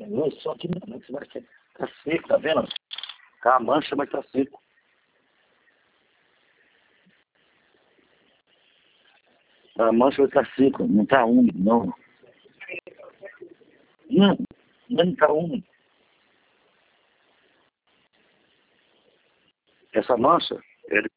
negócio, só que não, você vai tá seco, tá vendo? Tá a mancha, mas tá seco. A mancha vai estar seca, não tá úmido, não. Não tá úmido. Essa mancha é